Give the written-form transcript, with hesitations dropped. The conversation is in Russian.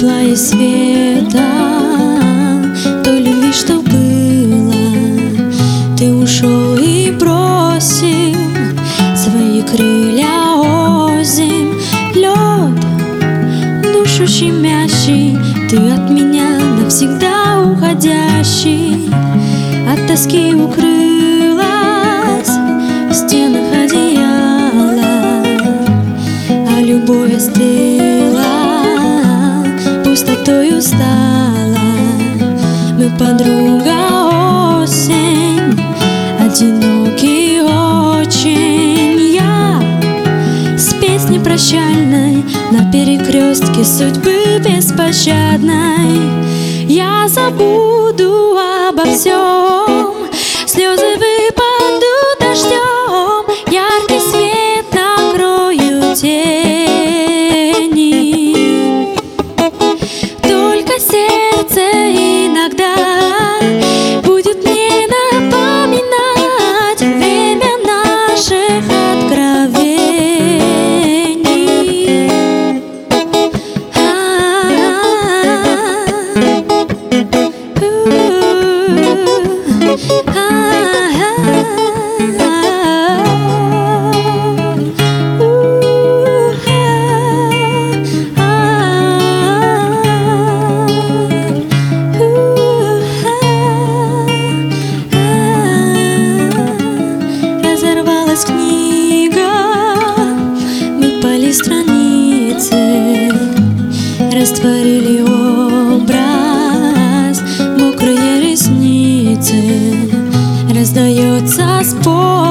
тепла и света, той любви, что было. Ты ушел и бросил свои крылья озимь. Лед, душу щемящий, ты от меня навсегда уходящий. От тоски укрылась в стенах одеяла, а любовь остыла, пустотою стала. Мы подруга осень, одинокий очень. Я с песней прощальной на перекрестке судьбы беспощадной. Я забуду обо всем, слезы выпадут дождем, яркий свет накроют тени. Только сердце иногда будет мне напоминать время наших откровений. Разорвалась книга, выпали страницы, растворили образ, мокрые ресницы. Раздается спор